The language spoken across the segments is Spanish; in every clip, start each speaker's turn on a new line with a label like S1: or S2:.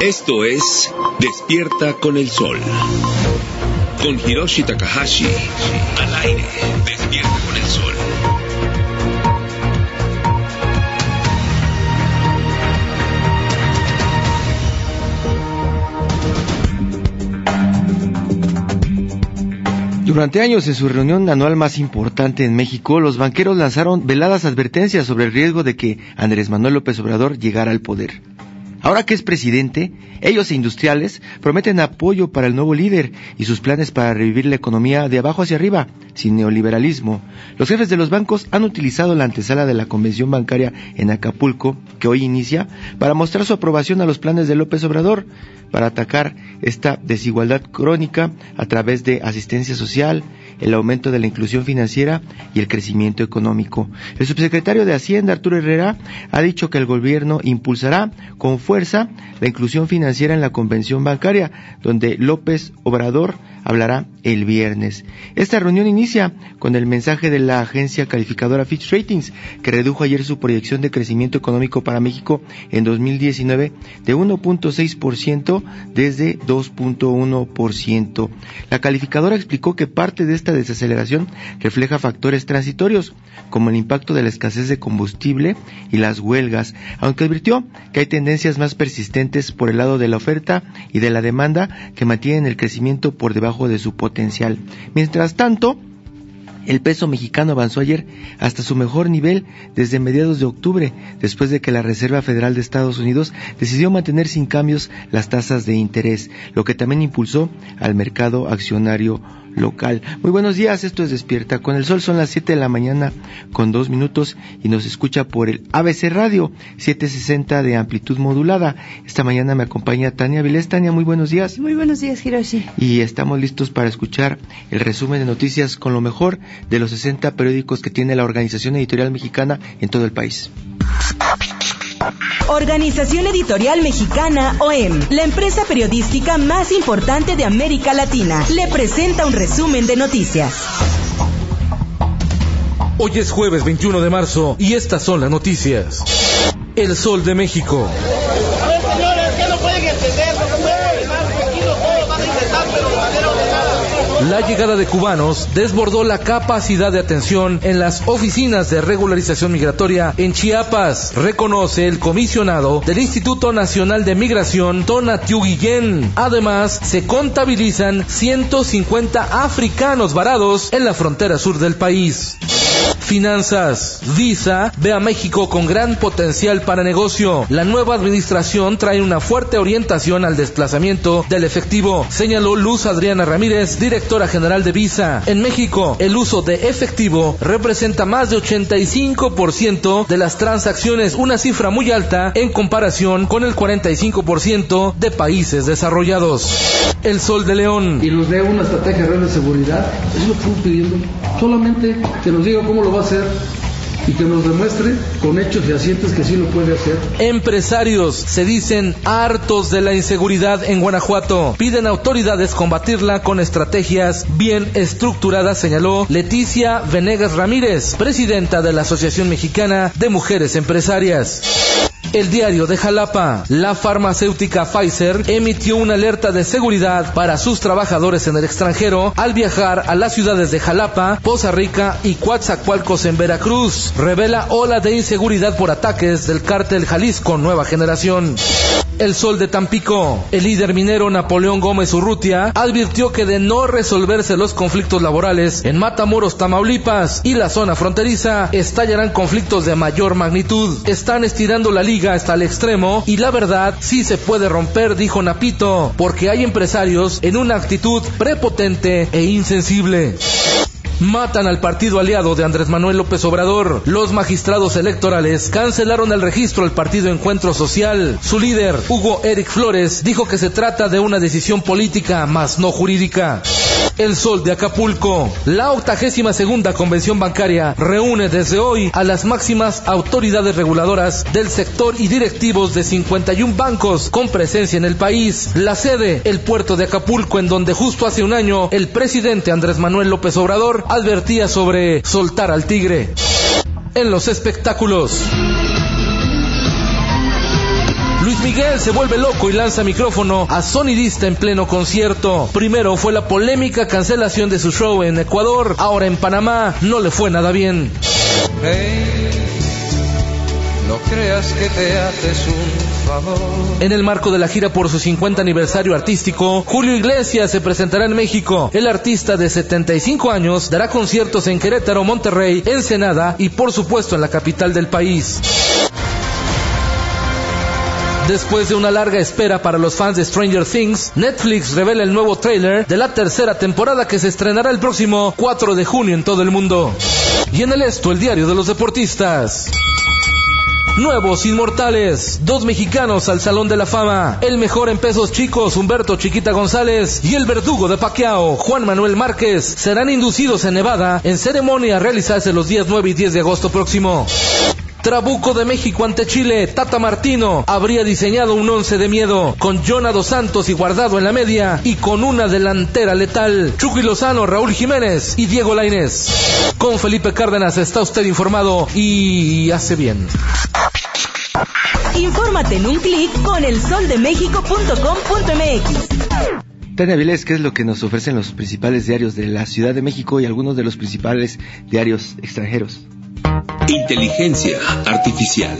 S1: Esto es Despierta con el Sol. Con Hiroshi Takahashi. Al aire. Despierta con el Sol.
S2: Durante años, en su reunión anual más importante en México, los banqueros lanzaron veladas advertencias sobre el riesgo de que Andrés Manuel López Obrador llegara al poder. Ahora que es presidente, ellos e industriales prometen apoyo para el nuevo líder y sus planes para revivir la economía de abajo hacia arriba, sin neoliberalismo. Los jefes de los bancos han utilizado la antesala de la convención bancaria en Acapulco, que hoy inicia, para mostrar su aprobación a los planes de López Obrador, para atacar esta desigualdad crónica a través de asistencia social, el aumento de la inclusión financiera y el crecimiento económico. El subsecretario de Hacienda, Arturo Herrera, ha dicho que el gobierno impulsará con fuerza la inclusión financiera en la convención bancaria, donde López Obrador hablará el viernes. Esta reunión inicia con el mensaje de la agencia calificadora Fitch Ratings, que redujo ayer su proyección de crecimiento económico para México en 2019 de 1.6% desde 2.1%. La calificadora explicó que parte de esta desaceleración refleja factores transitorios, como el impacto de la escasez de combustible y las huelgas, aunque advirtió que hay tendencias más persistentes por el lado de la oferta y de la demanda que mantienen el crecimiento por debajo de su potencial. Mientras tanto, el peso mexicano avanzó ayer hasta su mejor nivel desde mediados de octubre, después de que la Reserva Federal de Estados Unidos decidió mantener sin cambios las tasas de interés, lo que también impulsó al mercado accionario local. Muy buenos días, esto es Despierta con el Sol, son las 7 de la mañana con 2 minutos y nos escucha por el ABC Radio 760 de amplitud modulada. Esta mañana me acompaña Tania Vilés. Tania, muy buenos días.
S3: Muy buenos días, Hiroshi.
S2: Y estamos listos para escuchar el resumen de noticias con lo mejor de los 60 periódicos que tiene la Organización Editorial Mexicana en todo el país.
S4: Organización Editorial Mexicana, OEM, la empresa periodística más importante de América Latina, le presenta un resumen de noticias.
S5: Hoy es jueves 21 de marzo y estas son las noticias. El Sol de México.
S6: A ver, señores, ¿qué no pueden entender? No se puede más tranquilo, todos van a intentar, pero de manera ordenada.
S5: La llegada de cubanos desbordó la capacidad de atención en las oficinas de regularización migratoria en Chiapas, reconoce el comisionado del Instituto Nacional de Migración, Tonatiuh Guillén. Además, se contabilizan 150 africanos varados en la frontera sur del país. Finanzas. Visa ve a México con gran potencial para negocio. La nueva administración trae una fuerte orientación al desplazamiento del efectivo, señaló Luz Adriana Ramírez, directora general de Visa. En México, el uso de efectivo representa más de 85% de las transacciones, una cifra muy alta en comparación con el 45% de países desarrollados. El Sol de León.
S7: Y nos dé una estrategia real de seguridad, es lo que estamos pidiendo. Solamente que nos diga cómo lo va a hacer y que nos demuestre con hechos fehacientes que sí lo puede hacer.
S5: Empresarios se dicen hartos de la inseguridad en Guanajuato. Piden a autoridades combatirla con estrategias bien estructuradas, señaló Leticia Venegas Ramírez, presidenta de la Asociación Mexicana de Mujeres Empresarias. El Diario de Jalapa. La farmacéutica Pfizer emitió una alerta de seguridad para sus trabajadores en el extranjero al viajar a las ciudades de Jalapa, Poza Rica y Coatzacoalcos en Veracruz. Revela ola de inseguridad por ataques del cártel Jalisco Nueva Generación. El Sol de Tampico. El líder minero Napoleón Gómez Urrutia advirtió que de no resolverse los conflictos laborales en Matamoros, Tamaulipas y la zona fronteriza, estallarán conflictos de mayor magnitud. Están estirando la liga hasta el extremo y la verdad sí se puede romper, dijo Napito, porque hay empresarios en una actitud prepotente e insensible. Matan al partido aliado de Andrés Manuel López Obrador. Los magistrados electorales cancelaron el registro del partido Encuentro Social. Su líder, Hugo Eric Flores, dijo que se trata de una decisión política, más no jurídica. El Sol de Acapulco. La 82ª Convención Bancaria reúne desde hoy a las máximas autoridades reguladoras del sector y directivos de 51 bancos con presencia en el país. La sede, el puerto de Acapulco, en donde justo hace un año el presidente Andrés Manuel López Obrador advertía sobre soltar al tigre. En los espectáculos. Luis Miguel se vuelve loco y lanza micrófono a sonidista en pleno concierto. Primero fue la polémica cancelación de su show en Ecuador, ahora en Panamá no le fue nada bien.
S3: Hey, no creas que te haces un favor.
S5: En el marco de la gira por su 50 aniversario artístico, Julio Iglesias se presentará en México. El artista de 75 años dará conciertos en Querétaro, Monterrey, Ensenada y por supuesto en la capital del país. Después de una larga espera para los fans de Stranger Things, Netflix revela el nuevo tráiler de la tercera temporada que se estrenará el próximo 4 de junio en todo el mundo. Y en el Esto, el diario de los deportistas. Nuevos inmortales, 2 mexicanos al Salón de la Fama, el mejor en pesos chicos, Humberto Chiquita González, y el verdugo de Pacquiao, Juan Manuel Márquez, serán inducidos en Nevada en ceremonia a realizarse los días 9 y 10 de agosto próximo. Trabuco de México ante Chile, Tata Martino habría diseñado un 11 de miedo, con Jonah Dos Santos y Guardado en la media, y con una delantera letal, Chucky Lozano, Raúl Jiménez y Diego Lainez. Con Felipe Cárdenas está usted informado y hace bien.
S4: Infórmate en un clic con elsoldemexico.com.mx.
S2: Tania Vilés, ¿qué es lo que nos ofrecen los principales diarios de la Ciudad de México y algunos de los principales diarios extranjeros?
S1: Inteligencia artificial.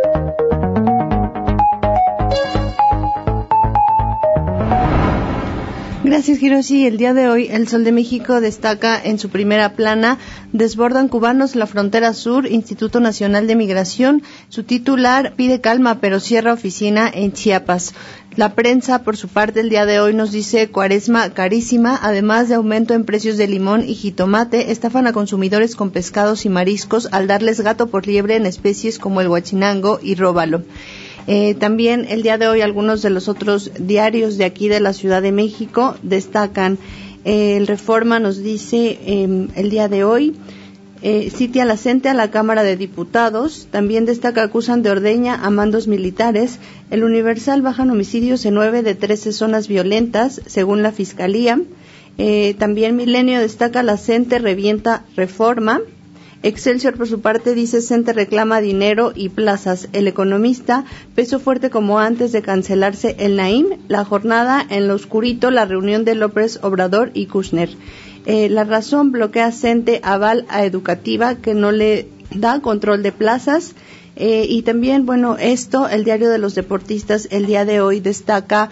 S8: Gracias, Hiroshi. El día de hoy, El Sol de México destaca en su primera plana: desbordan cubanos la frontera sur, Instituto Nacional de Migración. Su titular pide calma, pero cierra oficina en Chiapas. La prensa, por su parte, el día de hoy nos dice: cuaresma carísima, además de aumento en precios de limón y jitomate, estafan a consumidores con pescados y mariscos al darles gato por liebre en especies como el huachinango y róbalo. También el día de hoy algunos de los otros diarios de aquí de la Ciudad de México destacan. El Reforma nos dice el día de hoy: sitia la CENTE a la Cámara de Diputados. También destaca: acusan de ordeña a mandos militares. El Universal: bajan homicidios en 9 de 13 zonas violentas, según la Fiscalía. También Milenio destaca: la CENTE revienta Reforma. Excelsior, por su parte, dice: CENTE reclama dinero y plazas. El Economista: peso fuerte como antes de cancelarse el Naim. La Jornada: en lo oscurito, la reunión de López Obrador y Kushner. La Razón: bloquea CENTE aval a Educativa que no le da control de plazas. Y también, el diario de los deportistas el día de hoy destaca: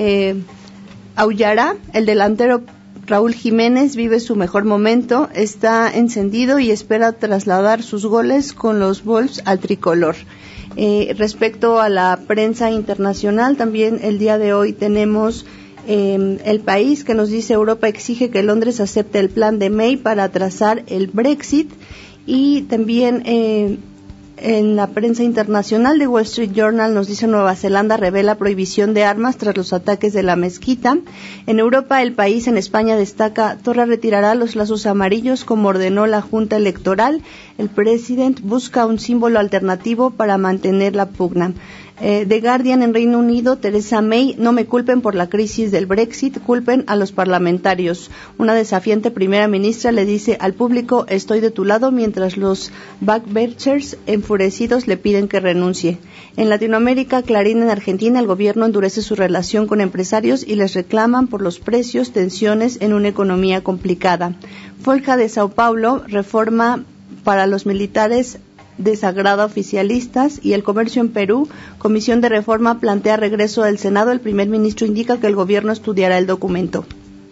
S8: aullará el delantero Raúl Jiménez, vive su mejor momento, está encendido y espera trasladar sus goles con los Wolves al tricolor. Respecto a la prensa internacional, también el día de hoy tenemos El País, que nos dice: Europa exige que Londres acepte el plan de May para atrasar el Brexit. Y también en la prensa internacional, de Wall Street Journal nos dice: Nueva Zelanda revela prohibición de armas tras los ataques de la mezquita. En Europa, El País en España destaca: Torra retirará los lazos amarillos como ordenó la Junta Electoral. El presidente busca un símbolo alternativo para mantener la pugna. The Guardian en Reino Unido: Theresa May: no me culpen por la crisis del Brexit, culpen a los parlamentarios. Una desafiante primera ministra le dice al público: estoy de tu lado, mientras los backbenchers enfurecidos le piden que renuncie. En Latinoamérica, Clarín en Argentina: el gobierno endurece su relación con empresarios y les reclaman por los precios, tensiones en una economía complicada. Folha de Sao Paulo: reforma para los militares desagrada oficialistas. Y El Comercio en Perú: Comisión de Reforma plantea regreso del Senado. El primer ministro indica que el gobierno estudiará el documento.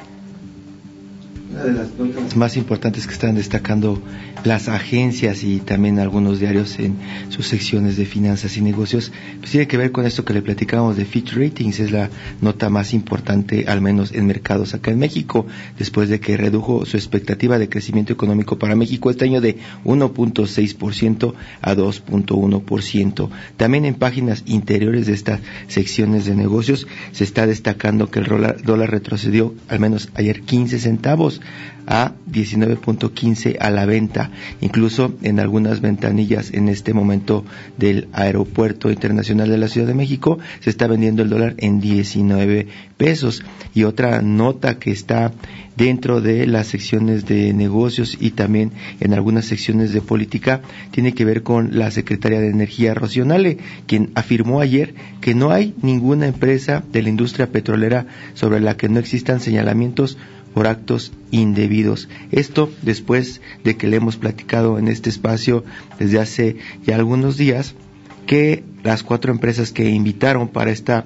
S2: Una de las notas más importantes que están destacando las agencias y también algunos diarios en sus secciones de finanzas y negocios, pues tiene que ver con esto que le platicábamos de Fitch Ratings. Es la nota más importante, al menos en mercados acá en México, después de que redujo su expectativa de crecimiento económico para México este año de 1.6% a 2.1%. También en páginas interiores de estas secciones de negocios se está destacando que el dólar retrocedió, al menos ayer, 15 centavos. a 19.15 a la venta. Incluso en algunas ventanillas en este momento del Aeropuerto Internacional de la Ciudad de México se está vendiendo el dólar en 19 pesos. Y otra nota que está dentro de las secciones de negocios y también en algunas secciones de política tiene que ver con la secretaria de Energía, Rocío Nale, quien afirmó ayer que no hay ninguna empresa de la industria petrolera sobre la que no existan señalamientos por actos indebidos. Esto después de que le hemos platicado en este espacio desde hace ya algunos días que las 4 empresas que invitaron para esta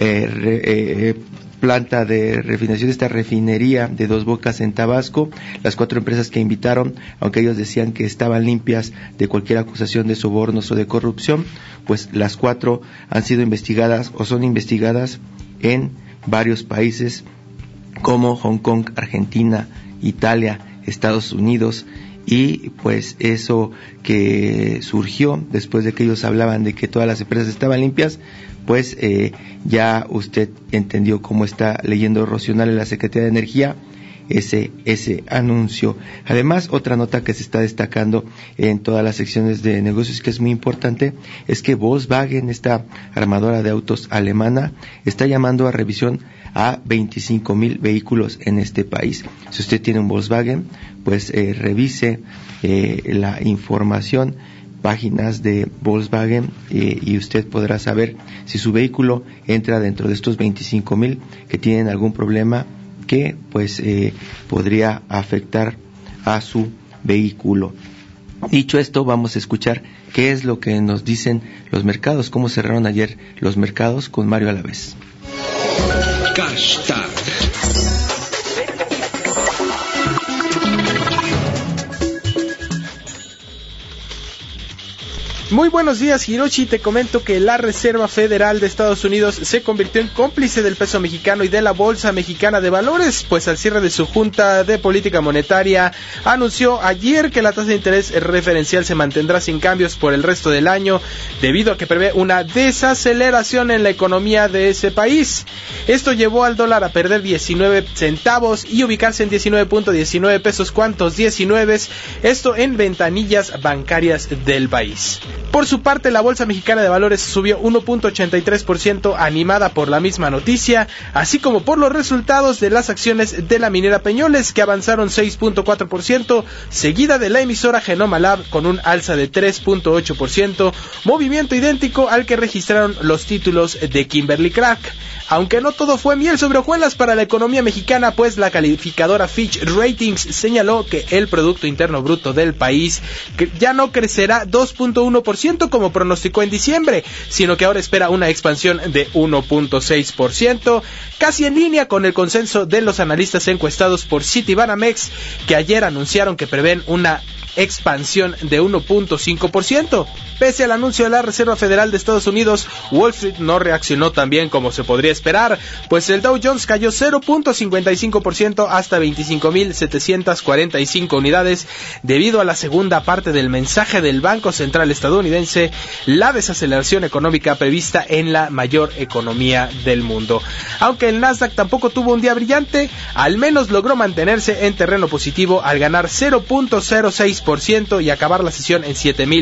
S2: planta de refinación, esta refinería de Dos Bocas en Tabasco, las 4 empresas que invitaron, aunque ellos decían que estaban limpias de cualquier acusación de sobornos o de corrupción, pues las 4 han sido investigadas o son investigadas en varios países como Hong Kong, Argentina, Italia, Estados Unidos, y pues eso que surgió después de que ellos hablaban de que todas las empresas estaban limpias, pues ya usted entendió cómo está leyendo Rocío Nale, la Secretaría de Energía, ese anuncio. Además, otra nota que se está destacando en todas las secciones de negocios que es muy importante es que Volkswagen, esta armadora de autos alemana, está llamando a revisión a 25,000 vehículos en este país. Si usted tiene un Volkswagen, pues revise la información, páginas de Volkswagen, y usted podrá saber si su vehículo entra dentro de estos 25,000 que tienen algún problema que pues podría afectar a su vehículo. Dicho esto, vamos a escuchar qué es lo que nos dicen los mercados, cómo cerraron ayer los mercados con Mario Alavés.
S1: Hashtag.
S9: Muy buenos días, Hiroshi. Te comento que la Reserva Federal de Estados Unidos se convirtió en cómplice del peso mexicano y de la Bolsa Mexicana de Valores, pues al cierre de su Junta de Política Monetaria anunció ayer que la tasa de interés referencial se mantendrá sin cambios por el resto del año, debido a que prevé una desaceleración en la economía de ese país. Esto llevó al dólar a perder 19 centavos y ubicarse en 19.19 pesos, ¿cuántos? 19, esto en ventanillas bancarias del país. Por su parte, la Bolsa Mexicana de Valores subió 1.83%, animada por la misma noticia, así como por los resultados de las acciones de la minera Peñoles, que avanzaron 6.4%, seguida de la emisora Genoma Lab con un alza de 3.8%, movimiento idéntico al que registraron los títulos de Kimberly-Clark. Aunque no todo fue miel sobre hojuelas para la economía mexicana, pues la calificadora Fitch Ratings señaló que el Producto Interno Bruto del país ya no crecerá 2.1% como pronosticó en diciembre, sino que ahora espera una expansión de 1.6%, casi en línea con el consenso de los analistas encuestados por Citibanamex, que ayer anunciaron que prevén una expansión de 1.5%. Pese al anuncio de la Reserva Federal de Estados Unidos, Wall Street no reaccionó tan bien como se podría esperar, pues el Dow Jones cayó 0.55% hasta 25.745 unidades, debido a la segunda parte del mensaje del Banco Central estadounidense, la desaceleración económica prevista en la mayor economía del mundo. Aunque el Nasdaq tampoco tuvo un día brillante, al menos logró mantenerse en terreno positivo al ganar 0.06% y acabar la sesión en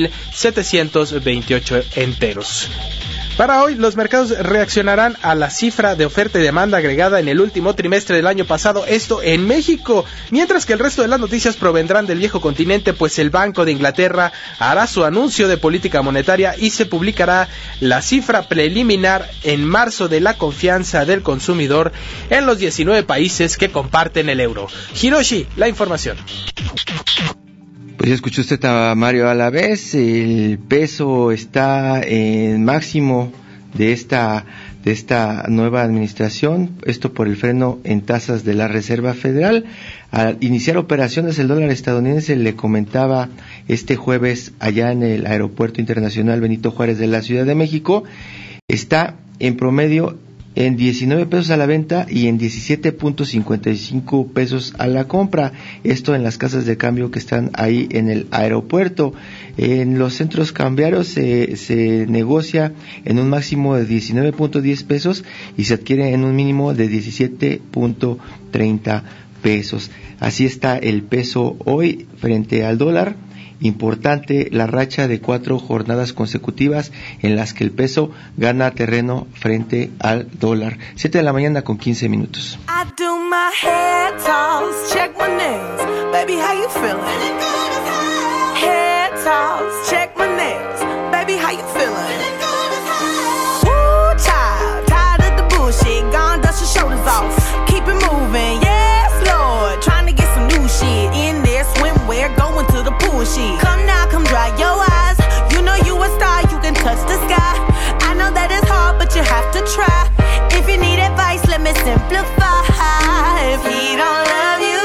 S9: 7.728 enteros. Para hoy, los mercados reaccionarán a la cifra de oferta y demanda agregada en el último trimestre del año pasado, esto en México, mientras que el resto de las noticias provendrán del viejo continente, pues el Banco de Inglaterra hará su anuncio de política monetaria y se publicará la cifra preliminar en marzo de la confianza del consumidor en los 19 países que comparten el euro. Hiroshi, la información.
S2: Pues ya escuchó usted a Mario Alavés. El peso está en máximo de esta nueva administración, esto por el freno en tasas de la Reserva Federal. Al iniciar operaciones, el dólar estadounidense, le comentaba este jueves allá en el Aeropuerto Internacional Benito Juárez de la Ciudad de México, está en promedio en 19 pesos a la venta y en 17.55 pesos a la compra. Esto en las casas de cambio que están ahí en el aeropuerto. En los centros cambiarios se negocia en un máximo de 19.10 pesos y se adquiere en un mínimo de 17.30 pesos. Así está el peso hoy frente al dólar. Importante la racha de 4 jornadas consecutivas en las que el peso gana terreno frente al dólar. 7 de la mañana con 15 minutos.
S10: I do my hair toss, check my nails, baby how you feeling? Hair toss, check my nails, baby how you feeling? Woo child, tired of the bullshit, gone dust your shoulders off, keep it moving, yes Lord, trying to get some new shit in there, swimwear, going to the pool sheet. Come now, come dry your eyes. You know you a star, you can touch the sky. I know that it's hard, but you have to try. If you need advice, let me simplify. If he don't love you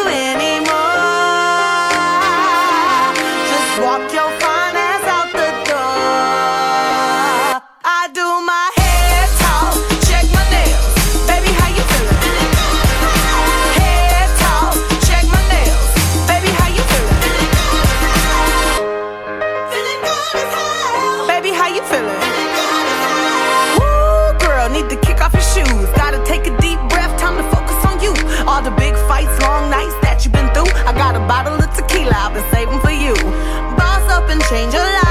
S10: anymore, just walk your fine ass out the door. I do my hair talk, check my nails, baby how you feeling? Hair talk, check my nails, baby how you feeling? Feeling good as hell. Baby how you feeling? Woo, girl, need to kick off your shoes. Gotta take a deep breath, time to focus on you. All the big fights, long nights that you've been through. I got a bottle of tequila I've been saving for you. Boss up and change your life.